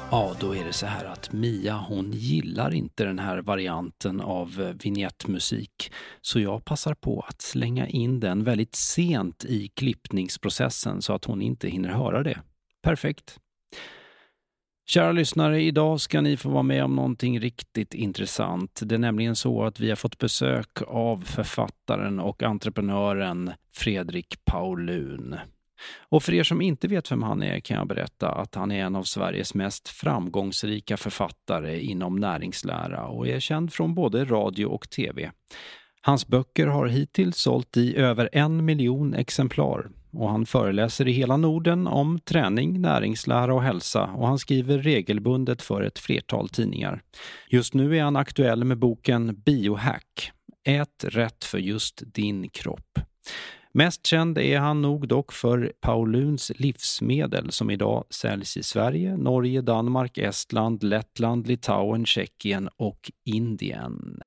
Ja, då är det så här att Mia, hon gillar inte den här varianten av vignettmusik. Så jag passar på att slänga in den väldigt sent i klippningsprocessen så att hon inte hinner höra det. Perfekt. Kära lyssnare, idag ska ni få vara med om någonting riktigt intressant. Det är nämligen så att vi har fått besök av författaren och entreprenören Fredrik Paulun. Och för er som inte vet vem han är kan jag berätta att han är en av Sveriges mest framgångsrika författare inom näringslära och är känd från både radio och tv. Hans böcker har hittills sålt i över 1 miljon exemplar och han föreläser i hela Norden om träning, näringslära och hälsa och han skriver regelbundet för ett flertal tidningar. Just nu är han aktuell med boken Biohack. Ät rätt för just din kropp. Mest känd är han nog dock för Pauluns livsmedel som idag säljs i Sverige, Norge, Danmark, Estland, Lettland, Litauen, Tjeckien och Indien.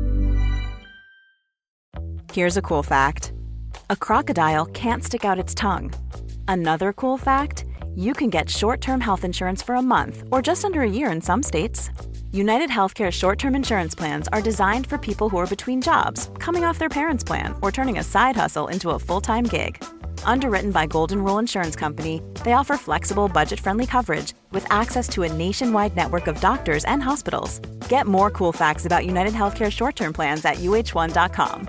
Here's a cool fact. A crocodile can't stick out its tongue. Another cool fact, you can get short-term health insurance for a month or just under a year in some states. United Healthcare short-term insurance plans are designed for people who are between jobs, coming off their parents' plan, or turning a side hustle into a full-time gig. Underwritten by Golden Rule Insurance Company, they offer flexible, budget-friendly coverage with access to a nationwide network of doctors and hospitals. Get more cool facts about United Healthcare short-term plans at uh1.com.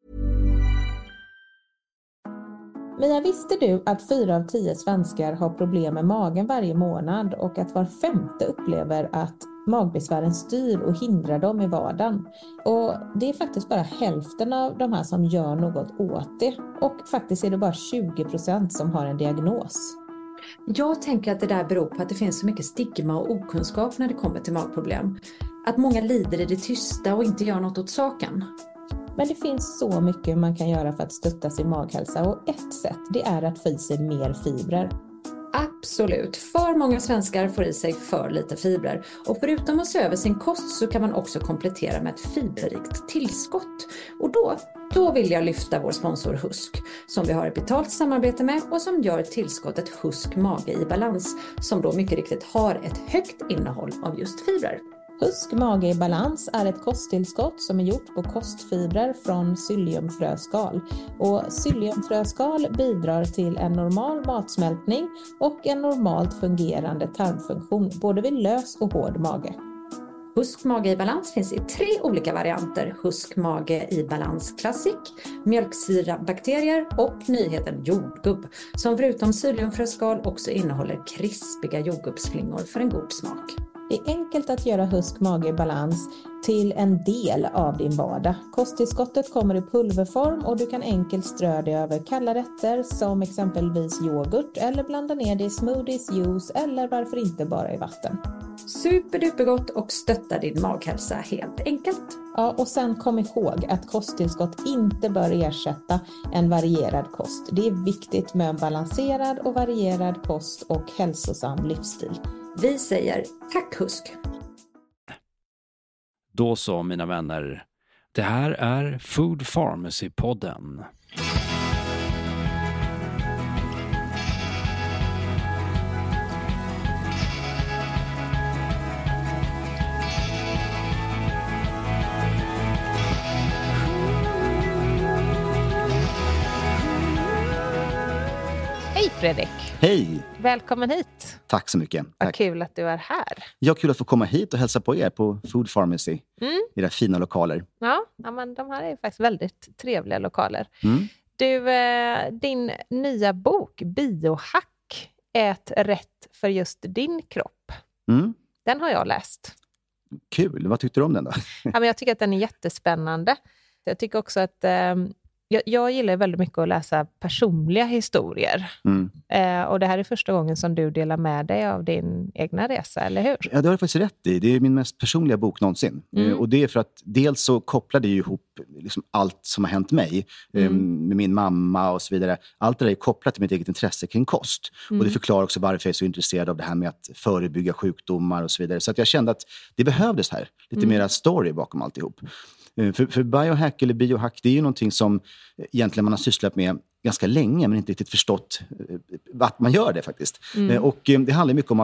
Mia, visste du att 4 av 10 svenskar har problem med magen varje månad och att var 5:e upplever att magbesvären styr och hindrar dem i vardagen? Och det är faktiskt bara hälften av de här som gör något åt det. Och faktiskt är det bara 20% som har en diagnos. Jag tänker att det där beror på att det finns så mycket stigma och okunskap när det kommer till magproblem. Att många lider i det tysta och inte gör något åt saken. Men det finns så mycket man kan göra för att stötta sin maghälsa och ett sätt det är att få i sig mer fibrer. Absolut. För många svenskar får i sig för lite fibrer. Och förutom att se över sin kost så kan man också komplettera med ett fiberrikt tillskott. Och då vill jag lyfta vår sponsor Husk som vi har ett betalt samarbete med och som gör tillskottet Husk Mage i Balans som då mycket riktigt har ett högt innehåll av just fibrer. Husk Mage i Balans är ett kosttillskott som är gjort på kostfibrer från psylliumfröskal. Och psylliumfröskal bidrar till en normal matsmältning och en normalt fungerande tarmfunktion, både vid lös och hård mage. Husk Mage i Balans finns i 3 olika varianter. Husk Mage i Balans Classic, mjölksyrabakterier och nyheten jordgubb som förutom psylliumfröskal också innehåller krispiga jordgubbsflingor för en god smak. Det är enkelt att göra Husk Mage i Balans till en del av din vardag. Kosttillskottet kommer i pulverform och du kan enkelt strö det över kalla rätter som exempelvis yoghurt eller blanda ner det i smoothies, juice eller varför inte bara i vatten. Superdupergott och stöttar din maghälsa helt enkelt. Ja, och sen kom ihåg att kosttillskott inte bör ersätta en varierad kost. Det är viktigt med en balanserad och varierad kost och hälsosam livsstil. Vi säger tack Husk. Då så mina vänner, det här är Food Pharmacy-podden. Hej Fredrik. Hej. Välkommen hit. Tack så mycket. Vad Tack. kul att du är här. Ja, kul att få komma hit och hälsa på er på Food Pharmacy. I era fina lokaler. Ja, men de här är faktiskt väldigt trevliga lokaler. Du, din nya bok Biohack, ät rätt för just din kropp. Den har jag läst. Kul, vad tyckte du om den då? Ja, men jag tycker att den är jättespännande. Jag tycker också att jag gillar väldigt mycket att läsa personliga historier. Och det här är första gången som du delar med dig av din egna resa, eller hur? Ja, det har jag faktiskt rätt i. Det är min mest personliga bok någonsin. Och det är för att dels så kopplar det ju ihop liksom allt som har hänt mig med min mamma och så vidare. Allt det där är kopplat till mitt eget intresse kring kost. Och det förklarar också varför jag är så intresserad av det här med att förebygga sjukdomar och så vidare. Så att jag kände att det behövdes här. Lite mera story bakom alltihop. För biohack eller biohack, det är ju någonting som egentligen man har sysslat med ganska länge men inte riktigt förstått att man gör det faktiskt. Och det handlar mycket om att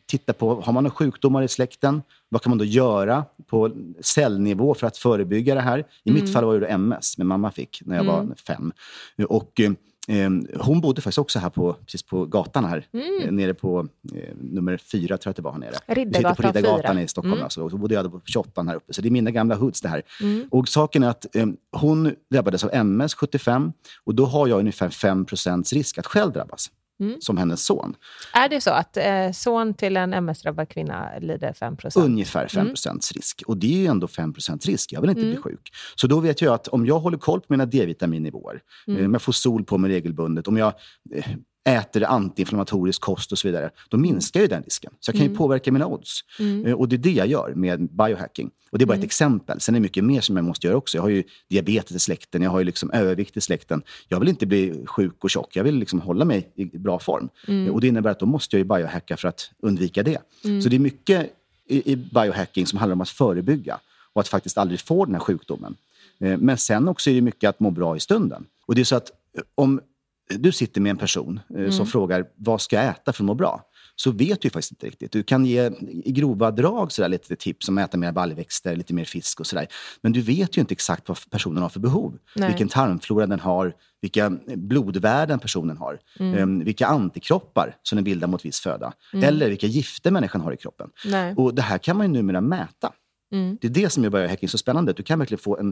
titta på, har man några sjukdomar i släkten? Vad kan man då göra på cellnivå för att förebygga det här? I mitt fall var det MS, min mamma fick när jag var 5. Och hon bodde faktiskt också här precis på gatan här. Nere på nummer 4 tror jag att det var här nere. Riddargatan på Riddargatan 4. i Stockholm. Alltså, och så bodde jag på 28 här uppe. Så det är mina gamla hoods det här. Och saken är att hon drabbades av MS 75. Och då har jag ungefär 5% risk att själv drabbas. Som hennes son. Är det så att son till en MS-drabbad kvinna lider 5%? Ungefär 5% risk. Och det är ju ändå 5% risk. Jag vill inte bli sjuk. Så då vet jag att om jag håller koll på mina D-vitaminnivåer, om jag får sol på mig regelbundet, om jag äter antiinflammatorisk kost och så vidare, då minskar ju den risken. Så jag kan ju påverka mina odds. Och det är det jag gör med biohacking. Och det är bara ett exempel. Sen är det mycket mer som jag måste göra också. Jag har ju diabetes i släkten, jag har ju liksom övervikt i släkten. Jag vill inte bli sjuk och tjock. Jag vill liksom hålla mig i bra form. Och det innebär att då måste jag ju biohacka för att undvika det. Så det är mycket i biohacking som handlar om att förebygga och att faktiskt aldrig få den här sjukdomen. Men sen också är det mycket att må bra i stunden. Och det är så att om du sitter med en person som frågar vad ska jag äta för att må bra, så vet du faktiskt inte riktigt. Du kan ge i grova drag så där, lite tips om att äta mer baljväxter, lite mer fisk och sådär. Men du vet ju inte exakt vad personen har för behov. Nej. Vilken tarmflora den har, vilka blodvärden personen har, vilka antikroppar som den bildar mot viss föda. Eller vilka gifter människan har i kroppen. Nej. Och det här kan man ju numera mäta. Det är det som gör biohacking så spännande. Du kan verkligen få en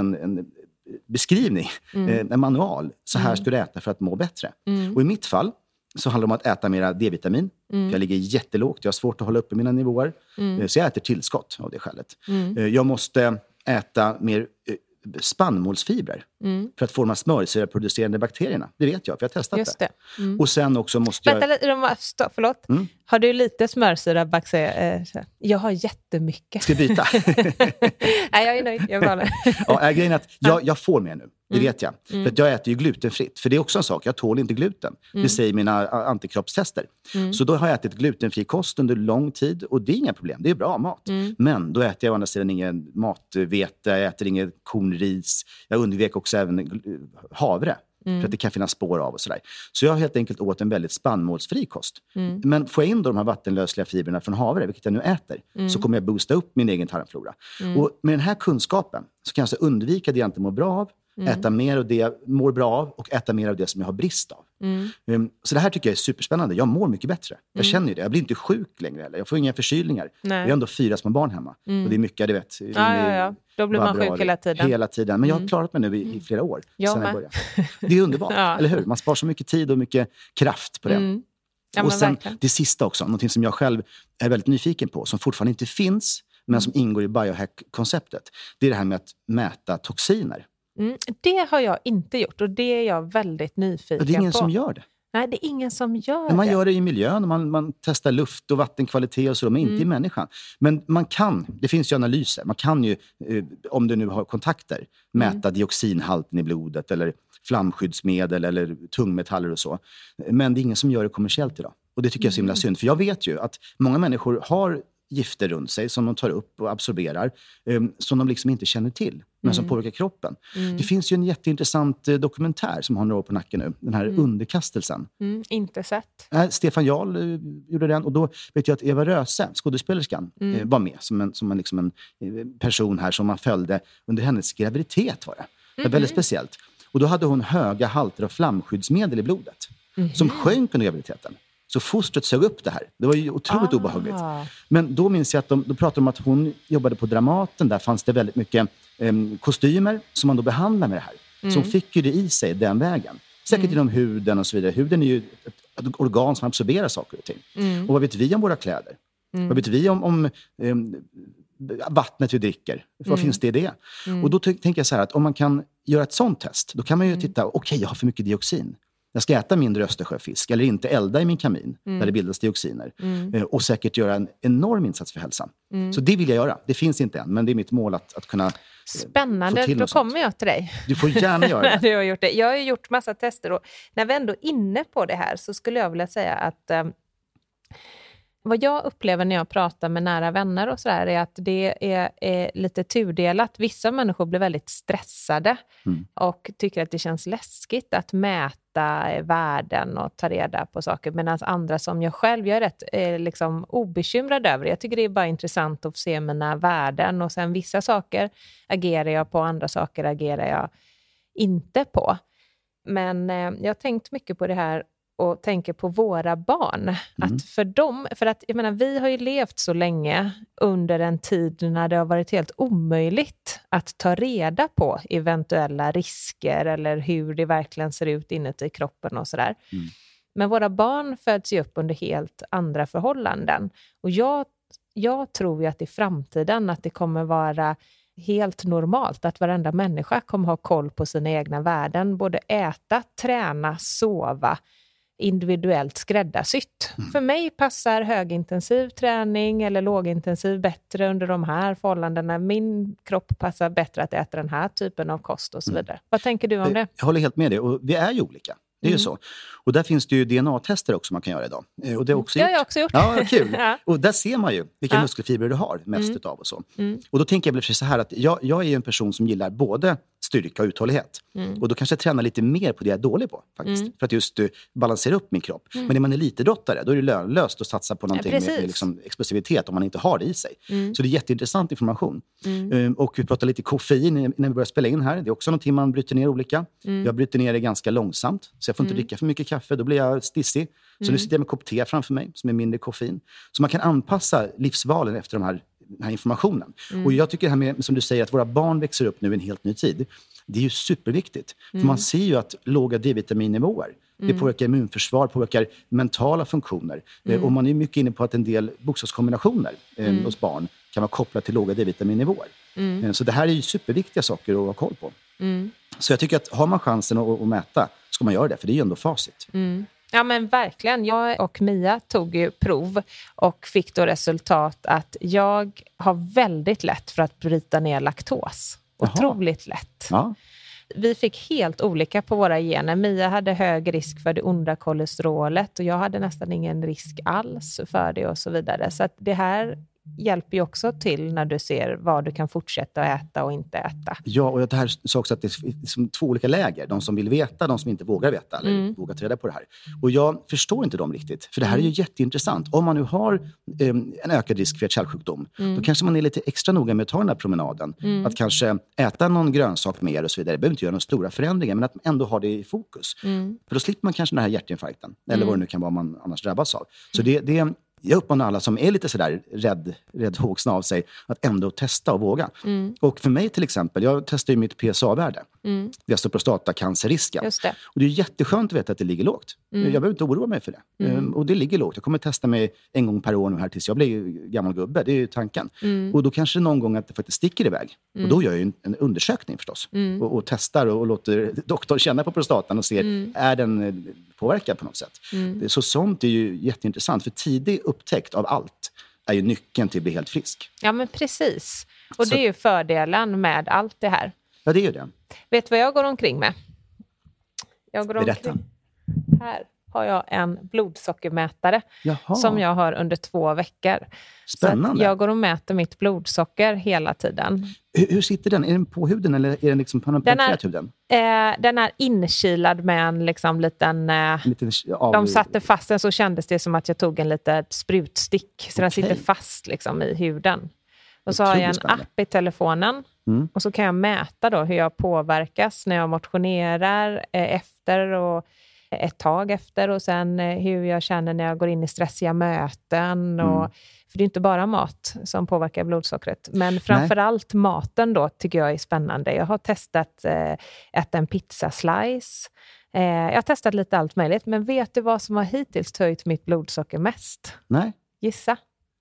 beskrivning, en manual. Så här ska du äta för att må bättre. Och i mitt fall så handlar det om att äta mera D-vitamin. Jag ligger jättelågt, jag har svårt att hålla uppe mina nivåer. Så jag äter tillskott av det skälet. Jag måste äta mer spannmålsfibrer för att få de här smörsyraproducerande bakterierna. Det vet jag, för jag har testat Just det. Och sen också måste jag... Förlåt. Har du lite smörsyrabakterier? Jag har jättemycket. Ska jag byta? Nej, jag är nöjd. Jag är bara... ja, grejen är att jag får mer nu. Det vet jag. För att jag äter ju glutenfritt. För det är också en sak, jag tål inte gluten. Det säger mina antikroppstester. Så då har jag ätit glutenfri kost under lång tid. Och det är inga problem, det är bra mat. Men då äter jag å andra sidan ingen matvete, jag äter ingen kornris. Jag undvek också även havre. För att det kan finnas spår av och sådär. Så jag har helt enkelt åt en väldigt spannmålsfri kost. Men får jag in då de här vattenlösliga fibrerna från havre, vilket jag nu äter, så kommer jag boosta upp min egen tarmflora. Och med den här kunskapen så kan jag alltså undvika det jag inte mår bra av, äta mer av det jag mår bra av och äta mer av det som jag har brist av. Så det här tycker jag är superspännande. Jag mår mycket bättre. Jag känner ju det. Jag blir inte sjuk längre heller. Jag får inga förkylningar. Nej. Jag har ändå 4 små barn hemma. Och det är mycket, du vet. Ja. Då blir man sjuk hela tiden. Hela tiden. Men jag har klarat mig nu i flera år. Sen jag började. Det är underbart, eller hur? Man sparar så mycket tid och mycket kraft på det. Ja, och sen verkligen. Det sista också, någonting som jag själv är väldigt nyfiken på, som fortfarande inte finns, men som ingår i biohack-konceptet. Det är det här med att mäta toxiner. Det har jag inte gjort och det är jag väldigt nyfiken på. Det är ingen som gör det. Nej, det är ingen som gör det. Man gör det i miljön, man testar luft- och vattenkvalitet och så, men inte i människan. Men man kan, det finns ju analyser, man kan ju, om du nu har kontakter, mäta dioxinhalten i blodet eller flamskyddsmedel eller tungmetaller och så. Men det är ingen som gör det kommersiellt idag. Och det tycker jag är så himla synd, för jag vet ju att många människor har gifter runt sig som de tar upp och absorberar, som de liksom inte känner till, men som påverkar kroppen. Det finns ju en jätteintressant dokumentär som har några år på nacken nu, den här Underkastelsen. Inte sett. Stefan Jarl gjorde den, och då vet jag att Eva Röse, skådespelerskan, var med som en person här som man följde under hennes graviditet var det. Det var väldigt speciellt. Och då hade hon höga halter av flamskyddsmedel i blodet som sjönk under graviditeten. Så fostret sög upp det här. Det var ju otroligt obehagligt. Men då minns jag att de pratade om att hon jobbade på Dramaten. Där fanns det väldigt mycket kostymer som man då behandlar med det här. Så hon fick ju det i sig den vägen. Säkert genom huden och så vidare. Huden är ju ett organ som absorberar saker och ting. Och vad vet vi om våra kläder? Vad vet vi om vattnet vi dricker? Vad finns det i det? Och då tänker jag så här att om man kan göra ett sånt test, då kan man ju titta, okej, jag har för mycket dioxin. Jag ska äta mindre Östersjöfisk eller inte elda i min kamin där det bildas dioxiner. Och säkert göra en enorm insats för hälsan. Så det vill jag göra. Det finns inte än, men det är mitt mål att kunna Spännande, då kommer jag till dig. Du får gärna göra det. Du har gjort det. Jag har gjort massa tester och när vi ändå är inne på det här så skulle jag vilja säga att vad jag upplever när jag pratar med nära vänner och sådär är att det är lite tudelat. Vissa människor blir väldigt stressade och tycker att det känns läskigt att mäta värden och ta reda på saker. Medan andra som jag själv, jag är rätt liksom obekymrad över det. Jag tycker det är bara intressant att se mina värden och sen vissa saker agerar jag på, andra saker agerar jag inte på. Men jag har tänkt mycket på det här och tänker på våra barn. Att för dem, för att jag menar, vi har ju levt så länge under en tid när det har varit helt omöjligt att ta reda på eventuella risker eller hur det verkligen ser ut inuti kroppen och sådär. Men våra barn föds ju upp under helt andra förhållanden. Och jag tror ju att i framtiden att det kommer vara helt normalt att varenda människa kommer ha koll på sina egna värden. Både äta, träna, sova, individuellt skräddarsytt. För mig passar högintensiv träning eller lågintensiv bättre under de här förhållandena. Min kropp passar bättre att äta den här typen av kost och så vidare. Vad tänker du om det? Jag håller helt med dig, och vi är ju olika. Det är ju så. Och där finns det ju DNA-tester också man kan göra idag. Och det har också jag har också gjort. Ja, kul. Ja. Och där ser man ju vilka muskelfibrer du har mest utav och så. Och då tänker jag väl för så här att jag är ju en person som gillar både styrka och uthållighet. Och då kanske jag tränar lite mer på det jag är dålig på faktiskt. För att just balansera upp min kropp. Men när man är elitidrottare, då är det lönlöst att satsa på någonting med liksom explosivitet om man inte har det i sig. Så det är jätteintressant information. Och vi pratar lite koffein när vi börjar spela in här. Det är också någonting man bryter ner olika. Jag bryter ner det ganska långsamt. Så jag får inte dricka för mycket kaffe, då blir jag stissig. Så nu sitter jag med kopp te framför mig som är mindre koffein. Så man kan anpassa livsvalen efter den här informationen. Och jag tycker det här med, som du säger, att våra barn växer upp nu i en helt ny tid. Det är ju superviktigt. För man ser ju att låga D-vitaminnivåer, det påverkar immunförsvar, påverkar mentala funktioner. Och man är mycket inne på att en del bokstavskombinationer hos barn kan vara kopplat till låga D-vitaminnivåer. Så det här är ju superviktiga saker att ha koll på. Så jag tycker att har man chansen att mäta, ska man göra det, för det är ju ändå facit. Ja men verkligen. Jag och Mia tog ju prov och fick då resultat att jag har väldigt lätt för att bryta ner laktos. Otroligt lätt. Ja. Vi fick helt olika på våra gener. Mia hade hög risk för det onda kolesterolet och jag hade nästan ingen risk alls för det och så vidare. Så att det här hjälper ju också till när du ser vad du kan fortsätta att äta och inte äta. Ja, och det här sa också att det är liksom två olika läger. De som vill veta, de som inte vågar veta eller vågar ta reda på det här. Och jag förstår inte dem riktigt, för det här är ju jätteintressant. Om man nu har en ökad risk för hjärt-kärlsjukdom, då kanske man är lite extra noga med att ta den här promenaden. Att kanske äta någon grönsak mer och så vidare. Det behöver inte göra några stora förändringar, men att ändå ha det i fokus. För då slipper man kanske den här hjärtinfarkten, eller vad det nu kan vara man annars drabbas av. Så jag uppmanar alla som är lite sådär rädd hågsna av sig att ändå testa och våga. Och för mig till exempel, jag testar ju mitt PSA-värde. Det är alltså prostatacancerrisken. Just det. Och det är jätteskönt att veta att det ligger lågt. Jag behöver inte oroa mig för det. Och det ligger lågt. Jag kommer testa mig en gång per år nu här tills jag blir gammal gubbe. Det är ju tanken. Och då kanske någon gång att det faktiskt sticker iväg. Och då gör jag ju en undersökning förstås. Och testar och låter doktorn känna på prostatan och ser, är den påverkad på något sätt. Så sånt är ju jätteintressant. För tidig upptäckt av allt är ju nyckeln till att bli helt frisk. Ja, men precis. Och det är ju fördelen med allt det här. Ja, det är ju det. Vet du vad jag går omkring med? Berätta. Här har jag en blodsockermätare. Jaha. Som jag har under 2 veckor. Spännande. Så jag går och mäter mitt blodsocker hela tiden. Hur sitter den? Är den på huden eller är den liksom penetrerat huden? Den är inkilad med en liksom liten... De satte fast den, så kändes det som att jag tog en liten sprutstick. Så den sitter fast liksom i huden. Och så har jag en app i telefonen. Och så kan jag mäta då hur jag påverkas när jag motionerar efter och ett tag efter. Och sen hur jag känner när jag går in i stressiga möten. För det är inte bara mat som påverkar blodsockret. Men framförallt maten då tycker jag är spännande. Jag har testat äta en pizzaslice. Jag har testat lite allt möjligt. Men vet du vad som har hittills höjt mitt blodsocker mest? Nej. Gissa.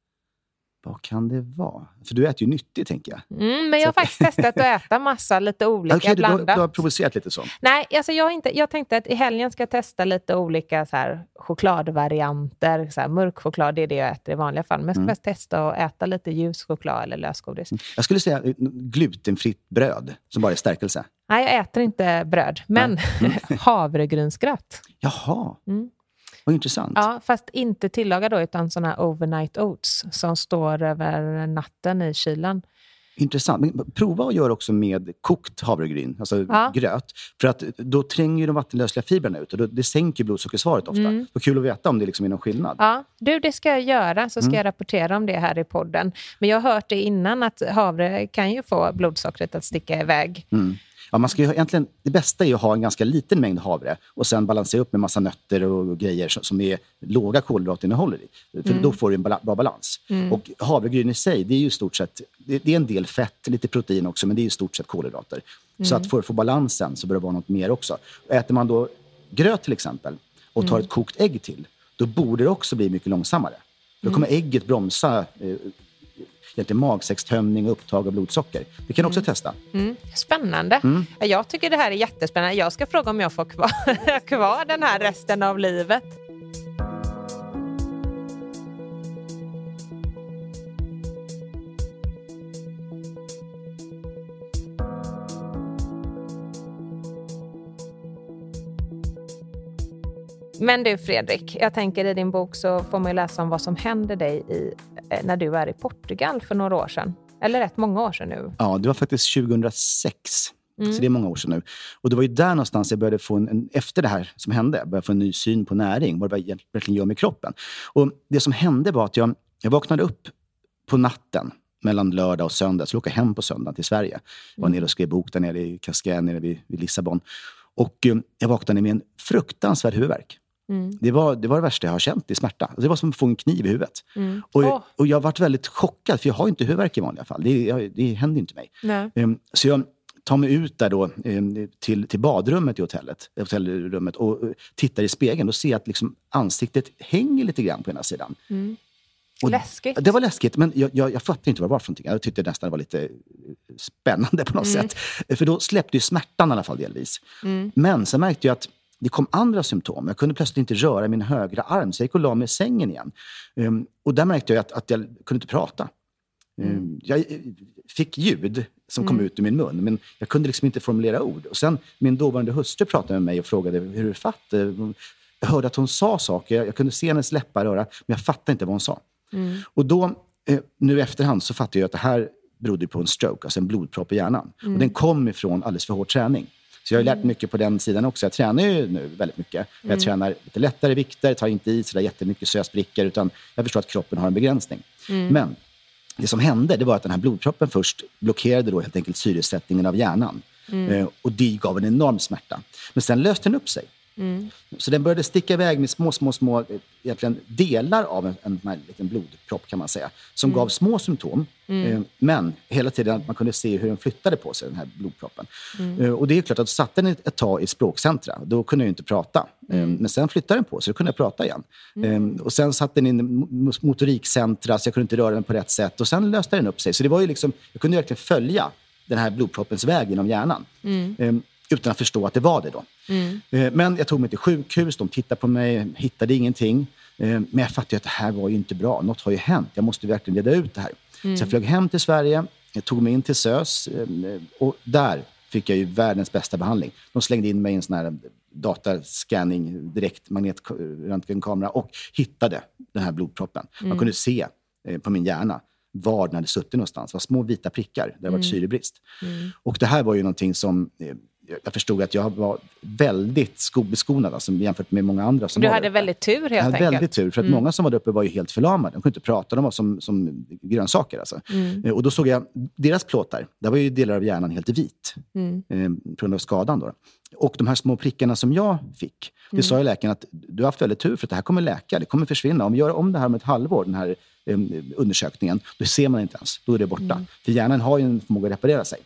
Vad kan det vara? För du äter ju nyttigt, tänker jag. Men jag har faktiskt testat att äta massa lite olika blandat. Du har provocerat lite så? Nej, alltså jag tänkte att i helgen ska jag testa lite olika så här, chokladvarianter. Så här, mörk choklad, det är det jag äter i vanliga fall. Men jag ska best testa att äta lite ljus choklad eller lösgodis. Jag skulle säga glutenfritt bröd som bara är stärkelse. Nej, jag äter inte bröd. Men havregrynsgröt. Jaha. Vad intressant. Ja, fast inte tillaga då, utan sådana här overnight oats som står över natten i kylan. Intressant. Men prova att göra också med kokt havregryn, alltså gröt. För att då tränger ju de vattenlösliga fibrerna ut och det sänker blodsockersvaret ofta. Det är kul att veta om det liksom är någon skillnad. Ja, det ska jag göra, så ska jag rapportera om det här i podden. Men jag har hört det innan att havre kan ju få blodsockret att sticka iväg. Ja, man ska ju egentligen, det bästa är att ha en ganska liten mängd havre och sen balansera upp med massa nötter och grejer som är låga kolhydratinnehåll i. För då får du en bra balans. Och havregryn i sig, det är ju i stort sett, det är en del fett, lite protein också, men det är i stort sett kolhydrater. Så att för att få balansen så bör det vara något mer också. Äter man då gröt till exempel och tar ett kokt ägg till, då borde det också bli mycket långsammare. Då kommer ägget bromsa egentligen magsäckstömning och upptag av blodsocker. Det kan också testa. Spännande. Jag tycker det här är jättespännande. Jag ska fråga om jag får kvar den här resten av livet. Men du Fredrik, jag tänker i din bok så får man ju läsa om vad som hände dig när du är i Portugal för några år sedan. Eller rätt många år sedan nu. Ja, det var faktiskt 2006. Så det är många år sedan nu. Och det var ju där någonstans jag började få efter det här som hände, jag började få en ny syn på näring. Vad det verkligen gör med kroppen. Och det som hände var att jag vaknade upp på natten mellan lördag och söndag. Så jag åkte hem på söndag till Sverige. Jag var nere och skrev bok där nere i Cascais, nere vid Lissabon. Och jag vaknade med en fruktansvärd huvudvärk. Det var det värsta jag har känt i smärta. Alltså det var som att få en kniv i huvudet. Och jag har varit väldigt chockad, för jag har inte huvudvärk i vanliga fall. Det händer inte mig. Så jag tar mig ut där då till badrummet i hotellrummet och tittar i spegeln och ser att liksom ansiktet hänger lite grann på ena sidan. Och läskigt. Det var läskigt, men jag fattade inte vad det var för någonting. Jag tyckte nästan det var lite spännande på något sätt. För då släppte ju smärtan i alla fall delvis. Men så märkte jag att det kom andra symptom. Jag kunde plötsligt inte röra min högra arm, så jag gick och la mig i sängen igen. Och där märkte jag att jag kunde inte prata. Jag fick ljud som kom ut ur min mun, men jag kunde liksom inte formulera ord. Och sen min dåvarande hustru pratade med mig och frågade hur det fatt. Jag hörde att hon sa saker, jag kunde se hennes läppar röra, men jag fattade inte vad hon sa. Och då, nu efterhand, så fattade jag att det här berodde på en stroke, alltså en blodpropp i hjärnan. Och den kom ifrån alldeles för hård träning. Så jag har lärt mycket på den sidan också. Jag tränar ju nu väldigt mycket. Jag tränar lite lättare vikter, tar inte i sådär jättemycket så jag spricker, utan jag förstår att kroppen har en begränsning. Men det som hände, det var att den här blodproppen först blockerade då helt enkelt syresättningen av hjärnan. Och det gav en enorm smärta. Men sen löste den upp sig. Så den började sticka iväg med små egentligen delar av en liten blodpropp, kan man säga, som gav små symptom. Men hela tiden man kunde se hur den flyttade på sig, den här blodproppen. Och det är klart att satt den ett tag i språkcentra, då kunde jag inte prata. Men sen flyttade den på sig, då kunde jag prata igen. Och sen satt den i motorikcentra, så jag kunde inte röra den på rätt sätt. Och sen löste den upp sig. Så det var ju liksom, jag kunde verkligen följa den här blodproppens väg genom hjärnan. Utan att förstå att det var det då. Men jag tog mig till sjukhus, de tittade på mig, hittade ingenting. Men jag fattade att det här var ju inte bra. Något har ju hänt, jag måste verkligen leda ut det här. Så jag flög hem till Sverige, jag tog mig in till SÖS. Och där fick jag ju världens bästa behandling. De slängde in mig i en sån här datascanning, direkt magnetröntgenkamera, och hittade den här blodproppen. Man kunde se på min hjärna var den hade suttit någonstans. Det var små vita prickar där det var syrebrist. Och det här var ju någonting som jag förstod att jag var väldigt beskonad, alltså, jämfört med många andra som du hade väldigt tur, helt enkelt. Jag hade väldigt tur, för att många som var där uppe var ju helt förlamade. De kunde inte prata, de var som grönsaker. Alltså. Och då såg jag deras plåtar. Där var ju delar av hjärnan helt vit. På grund av skadan då. Och de här små prickarna som jag fick, det sa ju läkaren att du har haft väldigt tur, för att det här kommer läka, det kommer försvinna. Om vi gör om det här med ett halvår, den här undersökningen, då ser man inte ens. Då är det borta. För hjärnan har ju en förmåga att reparera sig.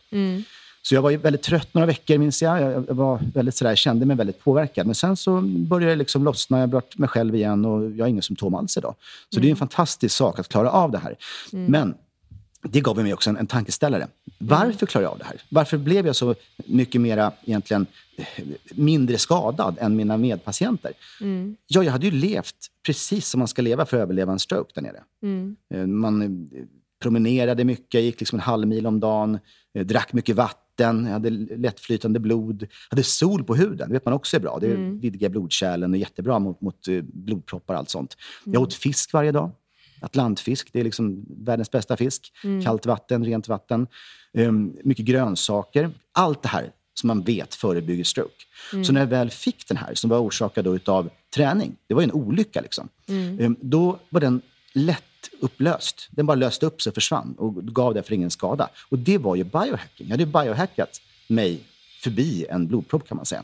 Så jag var ju väldigt trött några veckor, minns jag. Jag var väldigt sådär, kände mig väldigt påverkad. Men sen så började jag liksom lossna, jag blev mig själv igen och jag har ingen symptom alls idag. Så det är en fantastisk sak att klara av det här. Men det gav mig också en tankeställare. Varför klarar jag av det här? Varför blev jag så mycket mera egentligen mindre skadad än mina medpatienter? Ja, jag hade ju levt precis som man ska leva för att överleva en stroke där nere. promenerade mycket, gick liksom en halvmil om dagen, drack mycket vatten, hade lättflytande blod, hade sol på huden, det vet man också är bra. Det vidgar blodkärlen och är jättebra mot blodproppar och allt sånt. Jag åt fisk varje dag. Atlantfisk, det är liksom världens bästa fisk. Kallt vatten, rent vatten. Mycket grönsaker. Allt det här som man vet förebygger stroke. Så när jag väl fick den här, som var orsakad då utav träning, det var ju en olycka liksom. Då var den lätt upplöst. Den bara löste upp sig och försvann och gav därför ingen skada. Och det var ju biohacking. Jag hade biohackat mig förbi en blodpropp kan man säga.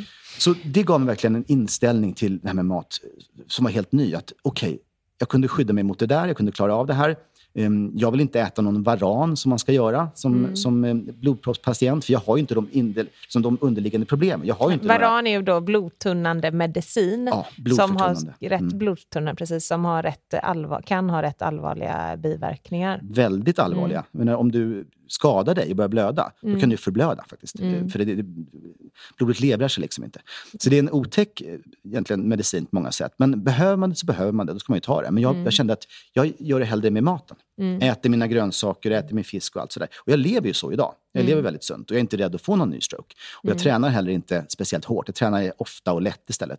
Så det gav mig verkligen en inställning till det här med mat som var helt ny. Att okej, jag kunde skydda mig mot det där, jag kunde klara av det här. Jag vill inte äta någon varan som man ska göra som blodproppspatient, för jag har ju inte de underliggande problemen. Jag har ju inte varan är ju då blodtunnande medicin som har rätt blodtunnande, precis, som har kan ha rätt allvarliga biverkningar. Väldigt allvarliga. Men om du skadar dig och börjar blöda, då kan du förblöda faktiskt. För blodet levrar sig liksom inte. Så det är en otäck egentligen medicin på många sätt. Men behöver man det så behöver man det, då ska man ju ta det. Men jag kände att jag gör det hellre med maten. Äter mina grönsaker, äter min fisk och allt sådär. Och jag lever ju så idag. Jag lever väldigt sunt och jag är inte rädd att få någon ny stroke. Och jag tränar heller inte speciellt hårt. Jag tränar ofta och lätt istället.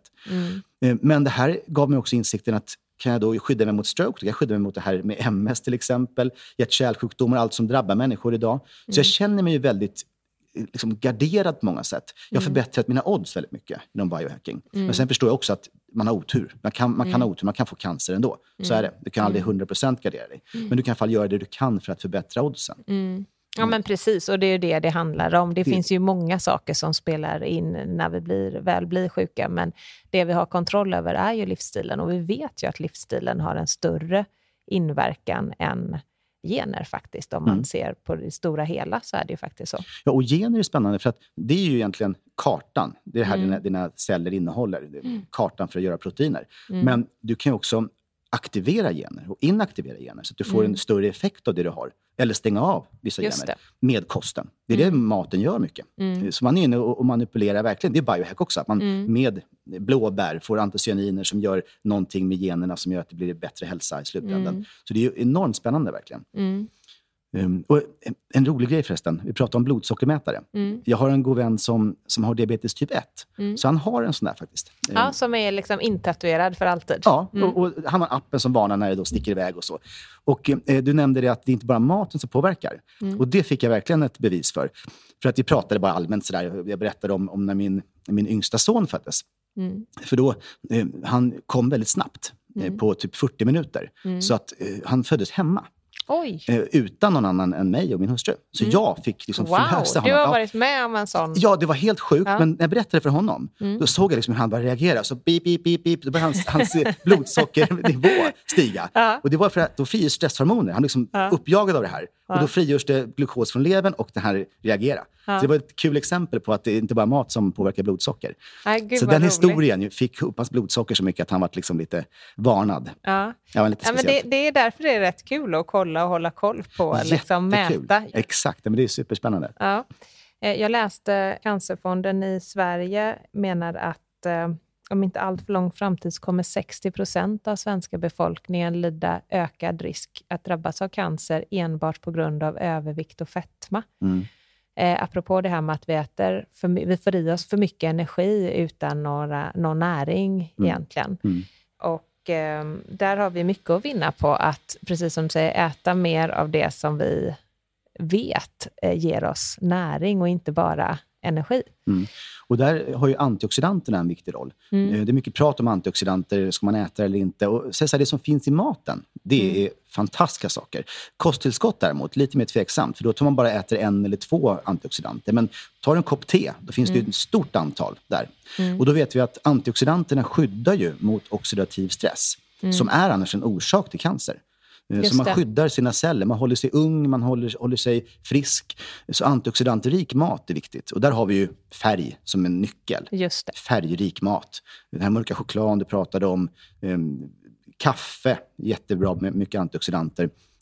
Men det här gav mig också insikten att kan jag då skydda mig mot stroke? Då kan jag skydda mig mot det här med MS till exempel. Hjärt-kärlsjukdomar, allt som drabbar människor idag. Så jag känner mig ju väldigt liksom garderad på många sätt. Jag har förbättrat mina odds väldigt mycket inom biohacking. Men sen förstår jag också att man har otur. Man kan ha otur, man kan få cancer ändå. Så är det. Du kan aldrig 100% gardera dig. Men du kan i alla fall göra det du kan för att förbättra oddsen. Ja men precis, och det är det handlar om. Det finns ju många saker som spelar in när vi väl blir sjuka, men det vi har kontroll över är ju livsstilen, och vi vet ju att livsstilen har en större inverkan än gener faktiskt. Om man ser på det stora hela så är det ju faktiskt så. Ja, och gener är spännande för att det är ju egentligen kartan. Det är det här dina celler innehåller. Kartan för att göra proteiner. Men du kan ju också aktivera gener och inaktivera gener så att du får en större effekt av det du har. Eller stänga av vissa gener med kosten. Det är det maten gör mycket. Så man är inne och manipulerar verkligen. Det är biohack också. Att man med blåbär får antocyaniner som gör någonting med generna som gör att det blir bättre hälsa i slutändan. Så det är ju enormt spännande verkligen. Och en rolig grej förresten, vi pratar om blodsockermätare. Jag har en god vän som har diabetes typ 1. Så han har en sån där faktiskt. Ja, som är liksom intatuerad för alltid. Ja, och han har appen som varnar när det då sticker iväg och så. Och du nämnde det att det inte bara maten som påverkar. Och det fick jag verkligen ett bevis för. För att vi pratade bara allmänt sådär. Jag berättade om när min yngsta son föddes. För då, han kom väldigt snabbt. På typ 40 minuter. Så att han föddes hemma. Oj. Utan någon annan än mig och min hustru. Så jag fick liksom förlösa honom. Du har varit med om en sån. Ja, det var helt sjukt. Men när jag berättade för honom, då såg jag liksom hur han började reagera. Så beep, beep, beep, beep. Då började hans blodsockernivå stiga. Och det var för att då frigörs stresshormoner. Han liksom uppjagad av det här. Och då frigörs det glukos från levern och den här reagerar. Så det var ett kul exempel på att det inte bara är mat som påverkar blodsocker. Gud, så den historien fick upp hans blodsocker så mycket att han var liksom lite varnad. Men det är därför det är rätt kul att kolla och hålla koll på. Liksom mäta. Exakt, men det är superspännande. Ja. Jag läste Cancerfonden i Sverige menar att om inte allt för lång framtid så kommer 60% av svenska befolkningen lida ökad risk att drabbas av cancer enbart på grund av övervikt och fetma. Apropå det här med att vi får i oss för mycket energi utan någon näring egentligen. Och där har vi mycket att vinna på att, precis som du säger, äta mer av det som vi vet ger oss näring och inte bara energi. Och där har ju antioxidanterna en viktig roll. Det är mycket prat om antioxidanter, ska man äta eller inte. Och så det som finns i maten, det är fantastiska saker. Kosttillskott däremot, lite mer tveksamt. För då tar man bara äter 1 eller 2 antioxidanter. Men tar en kopp te, då finns det ju ett stort antal där. Och då vet vi att antioxidanterna skyddar ju mot oxidativ stress. Som är annars en orsak till cancer. Så man skyddar sina celler, man håller sig ung, man håller sig frisk. Så antioxidantrik mat är viktigt. Och där har vi ju färg som en nyckel. Just det. Färgrik mat. Den här mörka chokladen du pratade om. Kaffe, jättebra med mycket antioxidanter.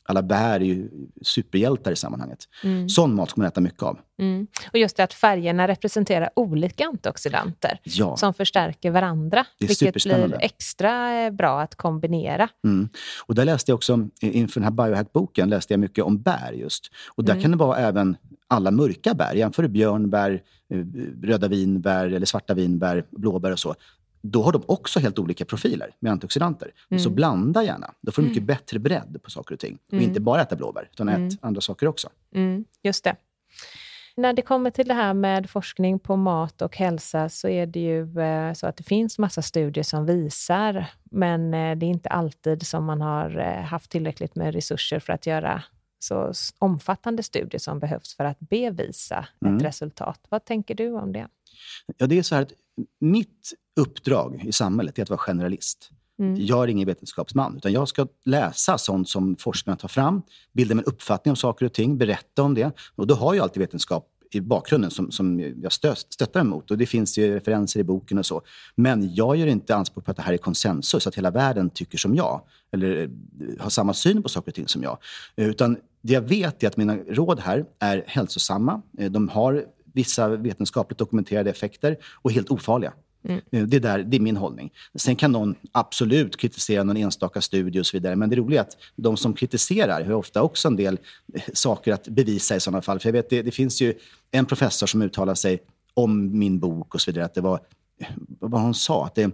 Alla bär är ju superhjältar i sammanhanget. Sån mat ska man äta mycket av. Och just det att färgerna representerar olika antioxidanter som förstärker varandra. Vilket blir extra bra att kombinera. Och där läste jag också, inför den här biohack-boken läste jag mycket om bär just. Och där kan det vara även alla mörka bär. Jämför björnbär, röda vinbär eller svarta vinbär, blåbär och så. Då har de också helt olika profiler med antioxidanter. Så blanda gärna. Då får du mycket bättre bredd på saker och ting. Och inte bara äta blåbär, utan ät andra saker också. Just det. När det kommer till det här med forskning på mat och hälsa så är det ju så att det finns massa studier som visar, men det är inte alltid som man har haft tillräckligt med resurser för att göra så omfattande studier som behövs för att bevisa ett resultat. Vad tänker du om det? Ja, det är så här att mitt uppdrag i samhället är att vara generalist. Jag är ingen vetenskapsman, utan jag ska läsa sånt som forskarna tar fram, bilda mig en uppfattning om saker och ting, berätta om det. Och då har jag alltid vetenskap i bakgrunden som jag stöttar emot. Och det finns ju referenser i boken och så. Men jag gör inte anspråk på att det här är konsensus, att hela världen tycker som jag. Eller har samma syn på saker och ting som jag. Utan det jag vet är att mina råd här är hälsosamma. De har vissa vetenskapligt dokumenterade effekter och helt ofarliga. Det är min hållning. Sen kan någon absolut kritisera någon enstaka studie och så vidare. Men det roliga är att de som kritiserar har ofta också en del saker att bevisa i sådana fall. För jag vet, det finns ju en professor som uttalar sig om min bok och så vidare. Att det var, vad hon sa, att det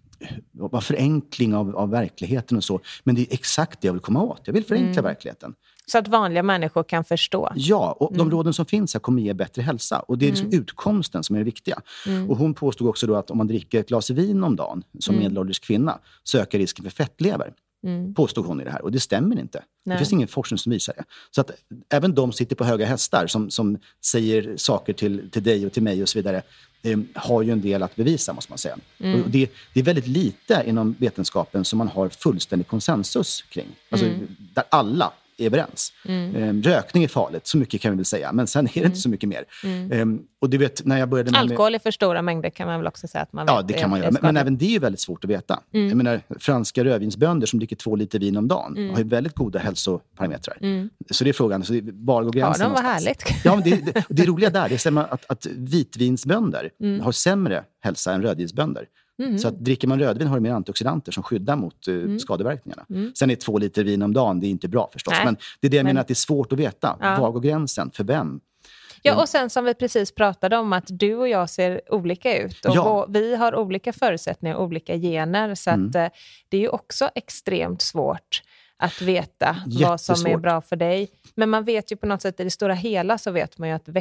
var förenkling av verkligheten och så. Men det är exakt det jag vill komma åt. Jag vill förenkla verkligheten. Så att vanliga människor kan förstå. Ja, och de råden som finns här kommer ge bättre hälsa. Och det är liksom utkomsten som är det viktiga. Och hon påstod också då att om man dricker ett glas vin om dagen som medelålders kvinna så ökar risken för fettlever. Påstod hon i det här. Och det stämmer inte. Det finns ingen forskning som visar det. Så att även de sitter på höga hästar som säger saker till dig och till mig och så vidare har ju en del att bevisa, måste man säga. Och det är väldigt lite inom vetenskapen som man har fullständig konsensus kring. Alltså där alla är överens. Rökning är farligt, så mycket kan vi väl säga. Men sen är det inte så mycket mer. Och du vet, när jag började med alkohol i för stora mängder kan man väl också säga att man vet. Ja, det kan man göra. Men även det är ju väldigt svårt att veta. Jag menar, franska rödvinsbönder som dricker 2 liter vin om dagen har ju väldigt goda hälsoparametrar. Så det är frågan. Så var går gränsen? Ja, de var härligt. Ja, men det roliga där, det stämmer att vitvinsbönder har sämre hälsa än rödvinsbönder. Så att dricker man rödvin har det mer antioxidanter som skyddar mot skadeverkningarna. Sen är 2 liter vin om dagen, det är inte bra förstås. Men det är det jag menar, att det är svårt att veta. Var går gränsen? För vem? Ja, och sen som vi precis pratade om att du och jag ser olika ut. Och vi har olika förutsättningar och olika gener. Så att det är ju också extremt svårt att veta vad som är bra för dig. Men man vet ju på något sätt i det stora hela så vet man ju att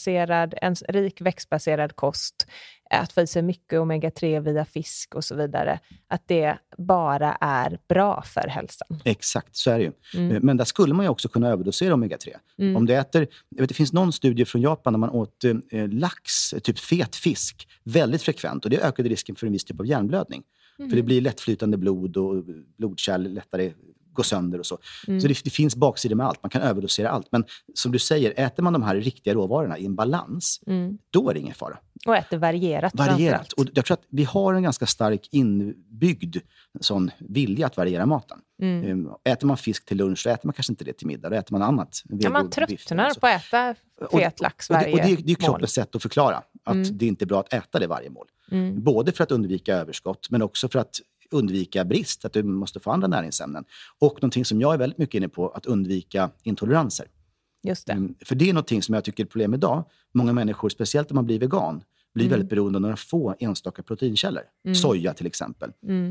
en rik växtbaserad kost, att få i sig mycket omega-3 via fisk och så vidare, att det bara är bra för hälsan. Exakt, så är det ju. Men där skulle man ju också kunna överdosera omega-3. Om du äter, det finns någon studie från Japan där man åt lax, typ fet fisk, väldigt frekvent. Och det ökade risken för en viss typ av hjärnblödning. För det blir lättflytande blod och blodkärl lättare gå sönder och så. Så det finns baksidor med allt. Man kan överdosera allt. Men som du säger, äter man de här riktiga råvarorna i en balans, då är det ingen fara. Och äter varierat. Och jag tror att vi har en ganska stark inbyggd sån vilja att variera maten. Äter man fisk till lunch, så äter man kanske inte det till middag. Då äter man annat. Ja, man tröttnar på att äta fet lax varje mål. Och det är kroppens sätt att förklara att det inte är bra att äta det varje mål. Både för att undvika överskott, men också för att undvika brist, att du måste få andra näringsämnen. Och någonting som jag är väldigt mycket inne på, att undvika intoleranser. Just det. För det är någonting som jag tycker är ett problem idag. Många människor, speciellt om man blir vegan, blir väldigt beroende av några få enstaka proteinkällor. Soja till exempel.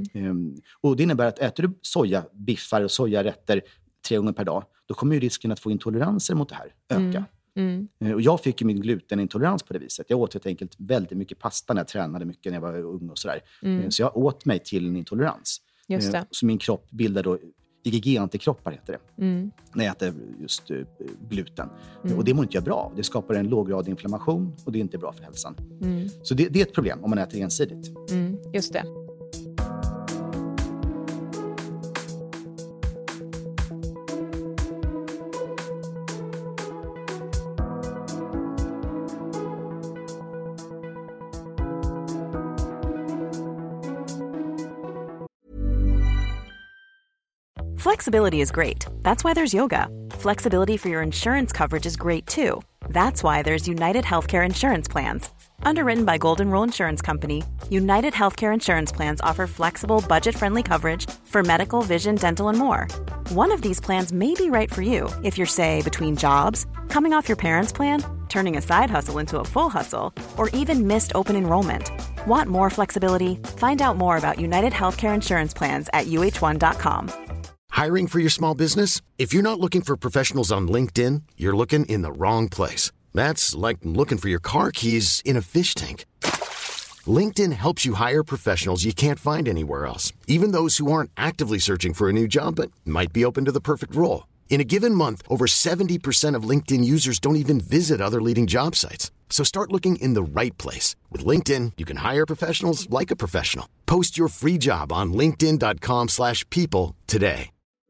Och det innebär att äter du sojabiffar och sojarätter 3 gånger per dag, då kommer ju risken att få intoleranser mot det här öka. Och jag fick ju min glutenintolerans på det viset. Jag åt helt enkelt väldigt mycket pasta när jag tränade mycket när jag var ung och sådär. Så jag åt mig till en intolerans. Just det. Så min kropp bildar då IgG-antikroppar, heter det. När jag äter just gluten. Och det mår inte jag bra av. Det skapar en låggradig inflammation och det är inte bra för hälsan. Så det är ett problem om man äter ensidigt. Just det. Flexibility is great. That's why there's yoga. Flexibility for your insurance coverage is great too. That's why there's United Healthcare Insurance Plans. Underwritten by Golden Rule Insurance Company, United Healthcare Insurance Plans offer flexible, budget-friendly coverage for medical, vision, dental, and more. One of these plans may be right for you if you're, say, between jobs, coming off your parents' plan, turning a side hustle into a full hustle, or even missed open enrollment. Want more flexibility? Find out more about United Healthcare Insurance Plans at uh1.com. Hiring for your small business? If you're not looking for professionals on LinkedIn, you're looking in the wrong place. That's like looking for your car keys in a fish tank. LinkedIn helps you hire professionals you can't find anywhere else, even those who aren't actively searching for a new job but might be open to the perfect role. In a given month, over 70% of LinkedIn users don't even visit other leading job sites. So start looking in the right place. With LinkedIn, you can hire professionals like a professional. Post your free job on linkedin.com/people today.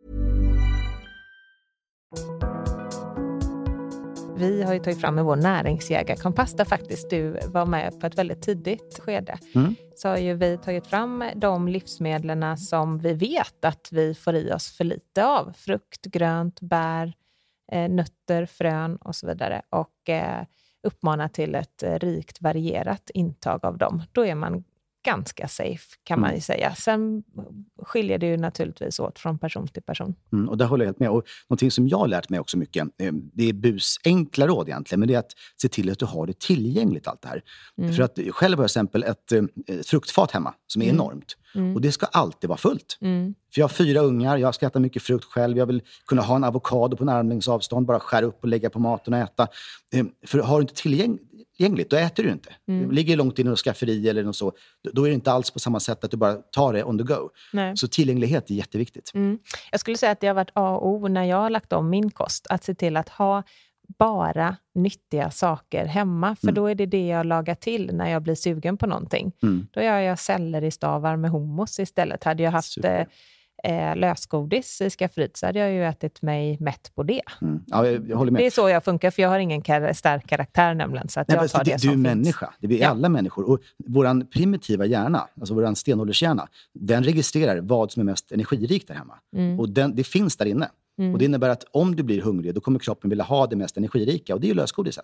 Vi har ju tagit fram en vår näringsjägarkompass där faktiskt du var med på ett väldigt tidigt skede. Så har ju vi tagit fram de livsmedlen som vi vet att vi får i oss för lite av. Frukt, grönt, bär, nötter, frön och så vidare. Och uppmana till ett rikt varierat intag av dem. Då är man ganska safe kan man ju säga. Sen skiljer det ju naturligtvis åt från person till person. Och där håller jag helt med. Och någonting som jag har lärt mig också mycket, det är busenkla råd egentligen, men det är att se till att du har det tillgängligt allt det här. För att själv har jag till exempel ett fruktfat hemma som är enormt. Och det ska alltid vara fullt. För jag har 4 ungar, jag ska äta mycket frukt själv, jag vill kunna ha en avokado på en armlängds avstånd, bara skära upp och lägga på maten och äta. För har du inte tillgängligt, då äter du inte. Ligger långt in i skafferi eller något så, då är det inte alls på samma sätt att du bara tar det on the go. Nej. Så tillgänglighet är jätteviktigt. Jag skulle säga att det har varit A och O när jag har lagt om min kost. Att se till att ha bara nyttiga saker hemma. För då är det jag lagar till när jag blir sugen på någonting. Då gör jag selleristavar med hummus istället. Hade jag haft lösgodis i skafferiet så hade jag ju ätit mig mätt på det. Ja, jag håller med. Det är så jag funkar, för jag har ingen stark karaktär nämligen. Så att jag tar det som du är finns. människa, det är alla människor. Och våran primitiva hjärna, alltså våran stenåldershjärna, den registrerar vad som är mest energirikt där hemma. Och det finns där inne. Och det innebär att om du blir hungrig, då kommer kroppen vilja ha det mest energirika. Och det är ju lösgodiset.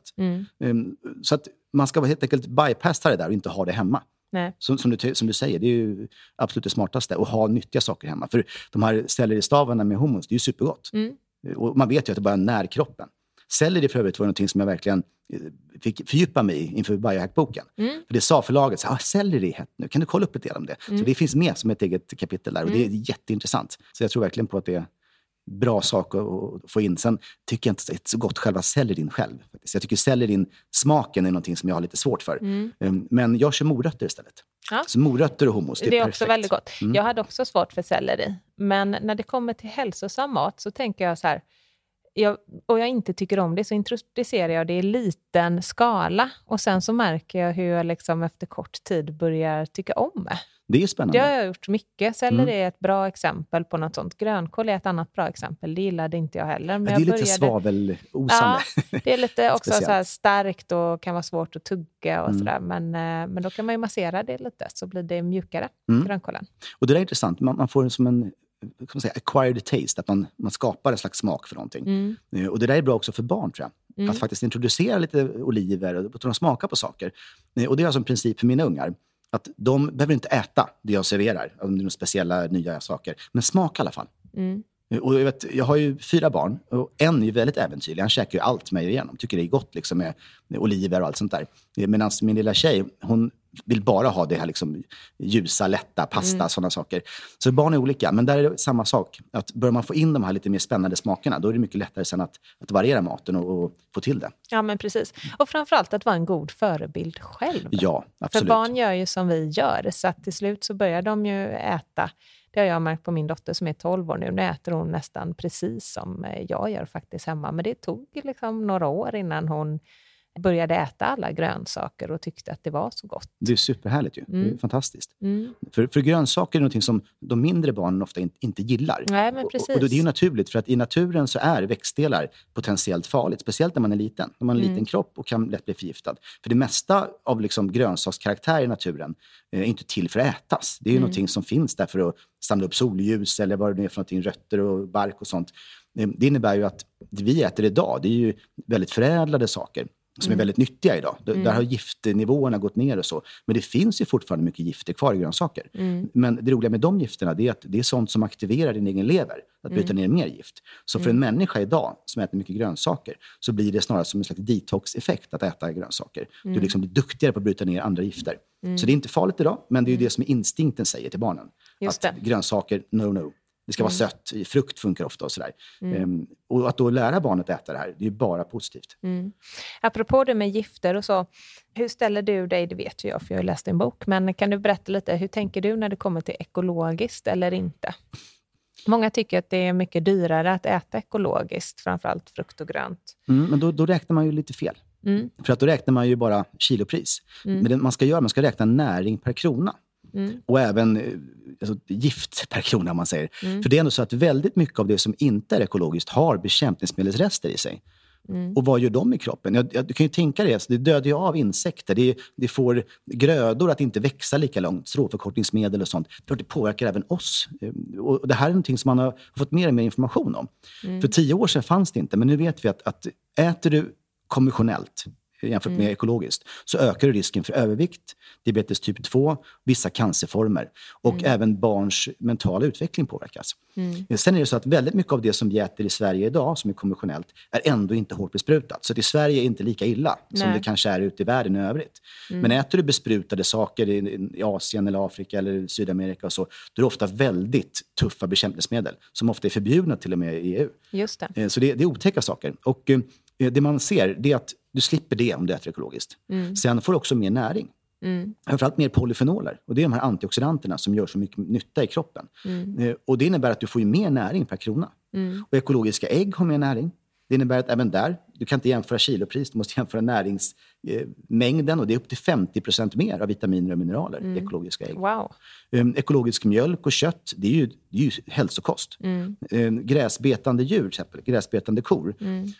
Så att man ska helt enkelt bypassa det där och inte ha det hemma. Nej. Som du säger, det är ju absolut det smartaste. Att ha nyttiga saker hemma. För de här selleristavarna med hummus, det är ju supergott. Och man vet ju att det bara när kroppen. Selleri för övrigt var någonting som jag verkligen fick fördjupa mig i inför Biohack-boken. För det sa förlaget, selleri hett nu, kan du kolla upp lite om det? Så det finns med som ett eget kapitel där och det är jätteintressant. Så jag tror verkligen på att det är bra sak att få in. Sen tycker jag inte att det är så gott själva sellerin själv. Jag tycker sellerin, smaken är någonting som jag har lite svårt för. Men jag kör morötter istället. Ja. Så morötter och hummus, det är perfekt. Också väldigt gott. Jag hade också svårt för selleri. Men när det kommer till hälsosam mat så tänker jag så här, och jag inte tycker om det, så introducerar jag det i liten skala. Och sen så märker jag hur jag liksom efter kort tid börjar tycka om det. Det är spännande. Det har jag gjort mycket. Selleri är ett bra exempel på något sånt. Grönkål är ett annat bra exempel. Det gillade inte jag heller. Men det är lite svavelosande. Ja, det är lite också så här starkt och kan vara svårt att tugga och sådär. Men då kan man ju massera det lite så blir det mjukare, grönkålen. Och det där är intressant. Man får det som en acquired taste, att man skapar en slags smak för någonting. Och det där är bra också för barn, tror jag. Att faktiskt introducera lite oliver och låta dem smaka på saker. Och det är alltså en princip för mina ungar. Att de behöver inte äta det jag serverar, om det är några speciella nya saker. Men smaka i alla fall. Och jag har ju 4 barn och en är ju väldigt äventyrlig. Han käkar ju allt med igenom. Tycker det är gott liksom med oliver och allt sånt där. Medan min lilla tjej, hon vill bara ha det här liksom ljusa, lätta, pasta, sådana saker. Så barn är olika. Men där är det samma sak. Att börjar man få in de här lite mer spännande smakerna, då är det mycket lättare sen att variera maten och få till det. Ja, men precis. Och framförallt att vara en god förebild själv. Ja, absolut. För barn gör ju som vi gör. Så att till slut så börjar de ju äta. Det har jag märkt på min dotter som är 12 år nu. Nu äter hon nästan precis som jag gör faktiskt hemma. Men det tog liksom några år innan hon började äta alla grönsaker och tyckte att det var så gott. Det är superhärligt ju. Det är fantastiskt. För grönsaker är någonting som de mindre barnen ofta inte gillar. Nej, men precis. Och det är ju naturligt, för att i naturen så är växtdelar potentiellt farligt. Speciellt när man är liten. När man har en liten kropp och kan lätt bli förgiftad. För det mesta av liksom grönsakskaraktär i naturen är inte till för att ätas. Det är ju någonting som finns där för att samla upp solljus eller vad det är för någonting, rötter och bark och sånt. Det innebär ju att det vi äter idag, det är ju väldigt förädlade saker som är väldigt nyttiga idag. Där har giftnivåerna gått ner och så. Men det finns ju fortfarande mycket gifter kvar i grönsaker. Men det roliga med de gifterna är att det är sånt som aktiverar din egen lever att bryta ner mer gift. Så för en människa idag som äter mycket grönsaker så blir det snarare som en slags detox-effekt att äta grönsaker. Du liksom blir duktigare på att bryta ner andra gifter. Så det är inte farligt idag, men det är ju det som instinkten säger till barnen. Just att grönsaker, no. Det ska vara sött. Frukt funkar ofta och sådär. Och att då lära barnet att äta det här, det är ju bara positivt. Apropå det med gifter och så. Hur ställer du dig? Det vet ju jag, för jag har läst en bok. Men kan du berätta lite, hur tänker du när det kommer till ekologiskt eller inte? Många tycker att det är mycket dyrare att äta ekologiskt, framförallt frukt och grönt. Men då räknar man ju lite fel. För att då räknar man ju bara kilopris. Men det man ska räkna näring per krona. Och även gift per krona, man säger. För det är ändå så att väldigt mycket av det som inte är ekologiskt har bekämpningsmedelsrester i sig. Och vad gör de i kroppen? Du kan ju tänka dig, det dödar ju av insekter. Det får grödor att inte växa lika långt. Stråförkortningsmedel och sånt. Det påverkar även oss. Och det här är någonting som man har fått mer och mer information om. För 10 år sedan fanns det inte. Men nu vet vi att äter du konventionellt jämfört med ekologiskt, så ökar risken för övervikt, diabetes typ 2, vissa cancerformer och även barns mentala utveckling påverkas. Sen är det så att väldigt mycket av det som vi äter i Sverige idag som är konventionellt är ändå inte hårt besprutat. Så att i Sverige är inte lika illa som det kanske är ute i världen i övrigt. Men äter du besprutade saker i Asien eller Afrika eller Sydamerika och så, då är det ofta väldigt tuffa bekämpningsmedel som ofta är förbjudna till och med i EU. Just det. Så det är otäcka saker. Och det man ser, det är att du slipper det om du äter ekologiskt. Sen får du också mer näring. Framförallt mer polyfenoler. Och det är de här antioxidanterna som gör så mycket nytta i kroppen. Och det innebär att du får ju mer näring per krona. Och ekologiska ägg har mer näring. Det innebär att även där, du kan inte jämföra kilopris, du måste jämföra näringsmängden. Och det är upp till 50% mer av vitaminer och mineraler i ekologiska ägg. Wow. Ekologisk mjölk och kött, det är ju hälsokost. Gräsbetande djur, till exempel, gräsbetande kor,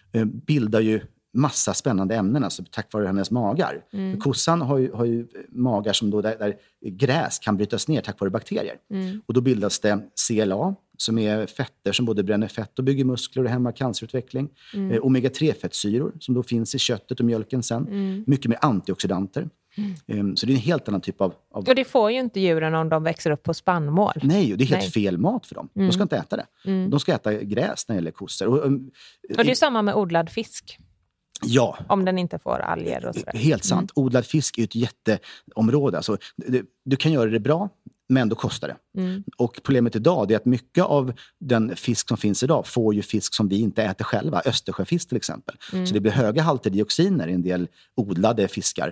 bildar ju massa spännande ämnen, alltså tack vare hennes magar. Kossan har ju magar som då där gräs kan brytas ner tack vare bakterier. Och då bildas det CLA, som är fetter som både bränner fett och bygger muskler och hämmar cancerutveckling. Omega-3-fettsyror som då finns i köttet och mjölken sen. Mycket mer antioxidanter. Så det är en helt annan typ av... Och det får ju inte djuren om de växer upp på spannmål. Nej, och det är helt fel mat för dem. De ska inte äta det. De ska äta gräs när det gäller kossor. Och det är samma med odlad fisk. Ja. Om den inte får alger och sådär. Helt sant. Odlad fisk är ett jätteområde. Alltså, du kan göra det bra, men då kostar det. Och problemet idag är att mycket av den fisk som finns idag får ju fisk som vi inte äter själva. Östersjöfisk till exempel. Så det blir höga halter dioxiner i en del odlade fiskar.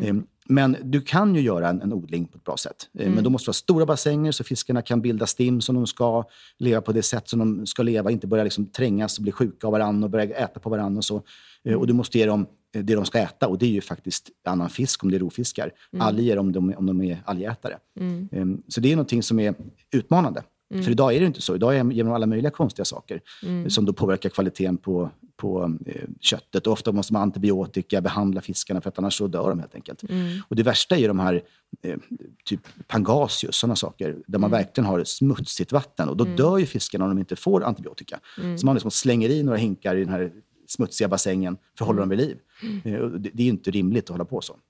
Men du kan ju göra en odling på ett bra sätt. Men då måste du ha stora bassänger så fiskarna kan bilda stim som de ska, leva på det sätt som de ska leva. Inte börja liksom trängas och bli sjuka av varandra och börja äta på varandra och så. Och du måste ge dem det de ska äta. Och det är ju faktiskt annan fisk om det är rovfiskar. Alger om de är algätare. Så det är någonting som är utmanande. För idag är det inte så. Idag ger man alla möjliga konstiga saker som då påverkar kvaliteten på köttet. Och ofta måste man antibiotika behandla fiskarna för att annars så dör de helt enkelt. Och det värsta är ju de här typ Pangasius, sådana saker. Där man verkligen har smutsigt vatten. Och då dör ju fiskarna om de inte får antibiotika. Så man liksom slänger i några hinkar i den här smutsiga bassängen för att hålla dem vid liv. Det är ju inte rimligt att hålla på så.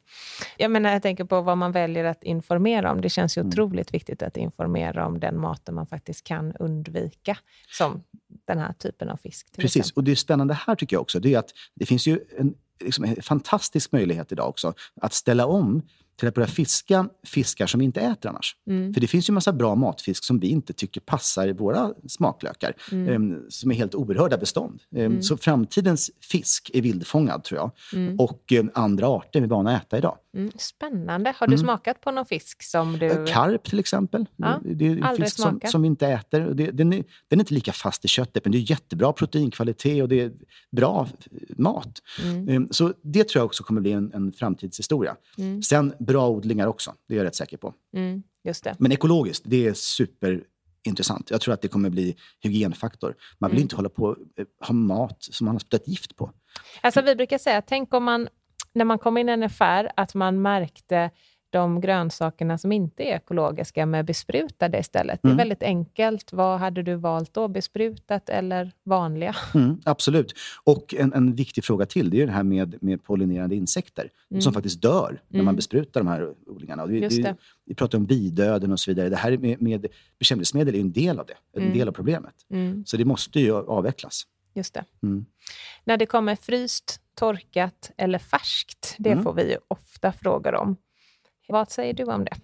Jag tänker på vad man väljer att informera om. Det känns ju otroligt viktigt att informera om den maten man faktiskt kan undvika. Som den här typen av fisk. Precis, exempel. Och det är spännande här tycker jag också. Det är att det finns ju en fantastisk möjlighet idag också att ställa om till att börja fiska fiskar som vi inte äter annars. För det finns ju en massa bra matfisk som vi inte tycker passar i våra smaklökar. Som är helt oerhörda bestånd. Så framtidens fisk är vildfångad, tror jag. Och andra arter vi är vana att äta idag. Spännande. Har du smakat på någon fisk som du... Karp till exempel. Ja, det är en fisk som vi inte äter. Den är inte lika fast i köttet, men det är jättebra proteinkvalitet och det är bra mat. Så det tror jag också kommer bli en framtidshistoria. Sen bra odlingar också, det är jag rätt säker på. Just det. Men ekologiskt, det är superintressant. Jag tror att det kommer bli hygienfaktor. Man vill inte hålla på ha mat som man har sprutat gift på. Alltså vi brukar säga, tänk om man, när man kom in i en affär, att man märkte de grönsakerna som inte är ekologiska med besprutade istället. Det är väldigt enkelt. Vad hade du valt då? Besprutat eller vanliga? Absolut. Och en viktig fråga till, det är det här med pollinerande insekter som faktiskt dör när man besprutar de här odlingarna. Vi pratar om bidöden och så vidare. Det här med bekämpningsmedel är en del av det. En del av problemet. Så det måste ju avvecklas. Just det. När det kommer fryst, torkat eller färskt, det får vi ju ofta frågor om. Vad säger du om det?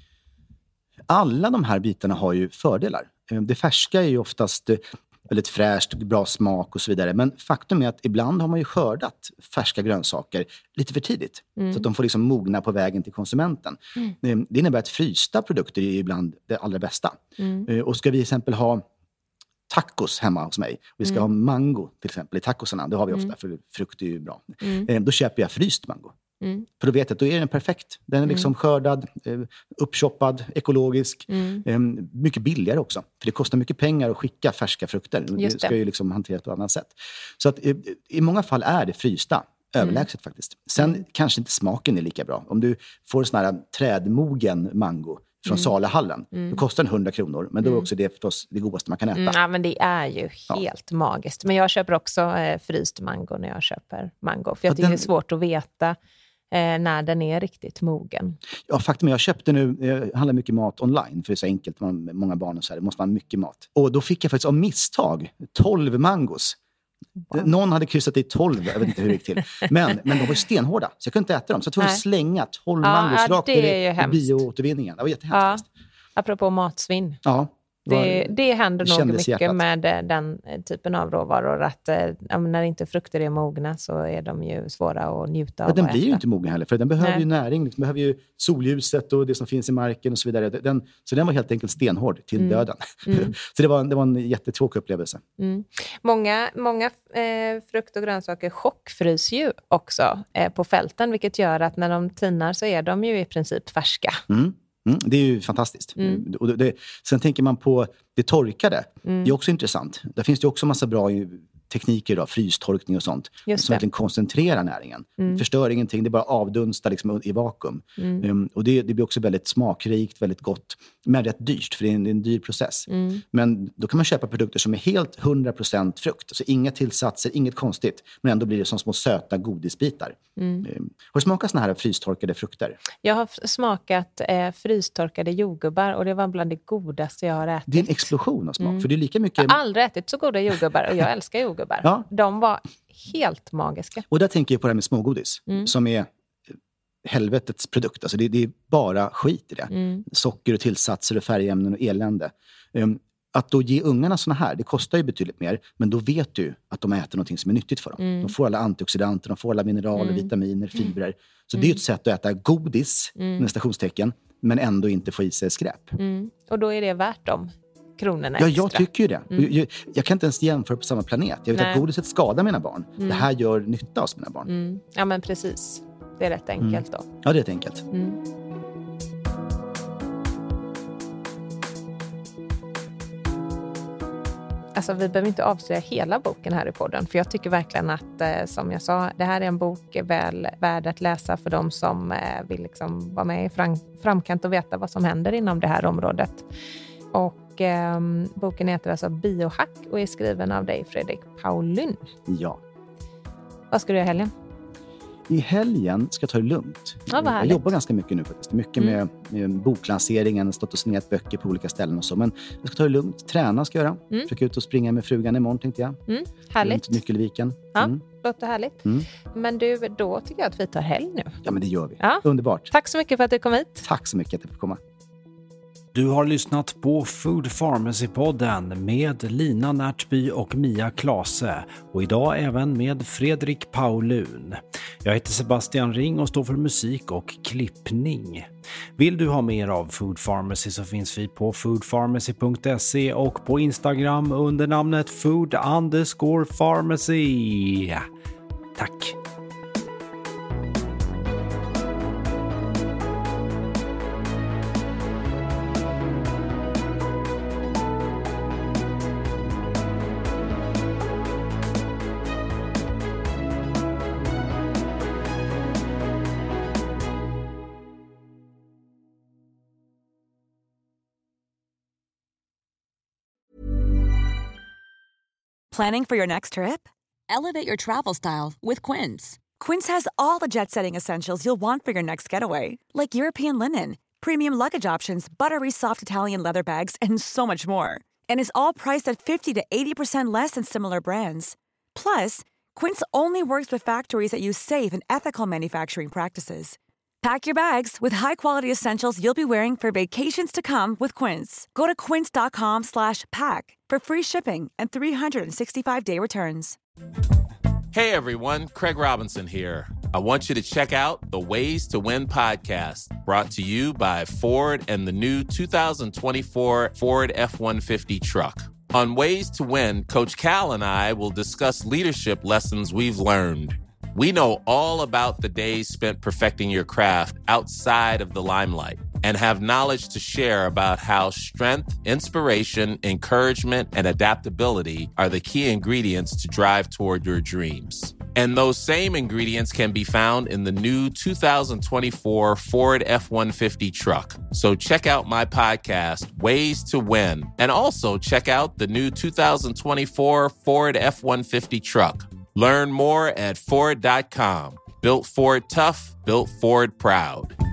Alla de här bitarna har ju fördelar. Det färska är ju oftast väldigt fräscht, bra smak och så vidare. Men faktum är att ibland har man ju skördat färska grönsaker lite för tidigt. Så att de får liksom mogna på vägen till konsumenten. Det innebär att frysta produkter är ibland det allra bästa. Och ska vi till exempel ha tacos hemma hos mig. Vi ska ha mango till exempel i tacosarna. Det har vi ofta, för frukt är ju bra. Då köper jag fryst mango. För då vet jag att då är den perfekt. Den är liksom skördad, uppchoppad, ekologisk. Mycket billigare också. För det kostar mycket pengar att skicka färska frukter. Det ska ju liksom hanteras på ett annat sätt. Så att i många fall är det frysta. Överlägset faktiskt. Sen kanske inte smaken är lika bra. Om du får sån här trädmogen mango från Salahallen. Då kostar den 100 kronor. Men då är också det förstås det godaste man kan äta. Ja, men det är ju helt magiskt. Men jag köper också fryst mango när jag köper mango. För jag tycker det är svårt att veta när den är riktigt mogen. Ja, faktum är jag köpte nu, jag handlar mycket mat online. För det är så enkelt, man har många barn och så här. Det måste vara mycket mat. Och då fick jag faktiskt av misstag 12 mangos. Wow. Någon hade kryssat i 12, jag vet inte hur det gick till. Men de var stenhårda, så jag kunde inte äta dem. Så jag tog att slänga 12 mangos rakt i bioåtervinningen. Det var jättehemskt. Apropå matsvinn. Ja. Det händer nog mycket med den typen av råvaror. Att när inte frukter är mogna så är de ju svåra att njuta av. Den blir ju inte mogen heller, för den behöver ju näring. Den behöver ju solljuset och det som finns i marken och så vidare. Så den var helt enkelt stenhård till döden. Så det var en jättetråkig upplevelse. Många frukt- och grönsaker chockfrys ju också på fälten. Vilket gör att när de tinar så är de ju i princip färska. Det är ju fantastiskt. Och sen tänker man på det torkade. Det är också intressant. Där finns det också massa bra tekniker idag, frystorkning och sånt. Som verkligen koncentrerar näringen. Förstör ingenting, det är bara avdunsta liksom i vakuum. Och det blir också väldigt smakrikt, väldigt gott. Men rätt dyrt, för det är en dyr process. Men då kan man köpa produkter som är helt 100% frukt. Alltså inga tillsatser, inget konstigt. Men ändå blir det som små söta godisbitar. Har du smakat såna här frystorkade frukter? Jag har smakat frystorkade jordgubbar och det var bland det godaste jag har ätit. Det är en explosion av smak. För det är lika mycket... Jag har aldrig ätit så goda jordgubbar och jag älskar jordgubbar. Ja. De var helt magiska. Och där tänker jag på det här med smågodis. Som är helvetets produkt. Alltså det är bara skit i det. Socker och tillsatser och färgämnen och elände. Att då ge ungarna såna här, det kostar ju betydligt mer. Men då vet du att de äter någonting som är nyttigt för dem. De får alla antioxidanter, de får alla mineraler, vitaminer, fibrer. Så det är ett sätt att äta godis, med stationstecken, men ändå inte få i sig skräp. Och då är det värt dem. Ja, jag tycker ju det. Jag kan inte ens jämföra på samma planet. Jag vet att godiset skadar mina barn. Det här gör nytta hos mina barn. Ja, men precis. Det är rätt enkelt då. Ja, det är rätt enkelt. Alltså, vi behöver inte avslöja hela boken här i podden. För jag tycker verkligen att, som jag sa, det här är en bok väl värd att läsa för de som vill liksom vara med i framkant och veta vad som händer inom det här området. Och boken heter alltså Biohack och är skriven av dig, Fredrik Paulun. Ja. Vad ska du göra i helgen? I helgen ska jag ta det lugnt. Ja, jag jobbar ganska mycket nu faktiskt. Mycket med boklanseringen, stått och signerat böcker på olika ställen och så. Men jag ska ta det lugnt. Träna ska jag göra. Försöka ut och springa med frugan imorgon, tänkte jag. Härligt. Nyckelviken. Ja, låter härligt. Men du, då tycker jag att vi tar helg nu. Ja, men det gör vi. Ja. Underbart. Tack så mycket för att du kom hit. Tack så mycket att jag fick komma. Du har lyssnat på Food Pharmacy-podden med Lina Närtby och Mia Klase och idag även med Fredrik Paulun. Jag heter Sebastian Ring och står för musik och klippning. Vill du ha mer av Food Pharmacy så finns vi på foodpharmacy.se och på Instagram under namnet food_pharmacy. Tack! Planning for your next trip? Elevate your travel style with Quince. Quince has all the jet-setting essentials you'll want for your next getaway, like European linen, premium luggage options, buttery soft Italian leather bags, and so much more. And is all priced at 50 to 80% less than similar brands. Plus, Quince only works with factories that use safe and ethical manufacturing practices. Pack your bags with high-quality essentials you'll be wearing for vacations to come with Quince. Go to quince.com/pack for free shipping and 365-day returns. Hey everyone, Craig Robinson here. I want you to check out the Ways to Win podcast, brought to you by Ford and the new 2024 Ford F-150 truck. On Ways to Win, Coach Cal and I will discuss leadership lessons we've learned. We know all about the days spent perfecting your craft outside of the limelight and have knowledge to share about how strength, inspiration, encouragement, and adaptability are the key ingredients to drive toward your dreams. And those same ingredients can be found in the new 2024 Ford F-150 truck. So check out my podcast, Ways to Win, and also check out the new 2024 Ford F-150 truck. Learn more at Ford.com. Built Ford tough, built Ford proud.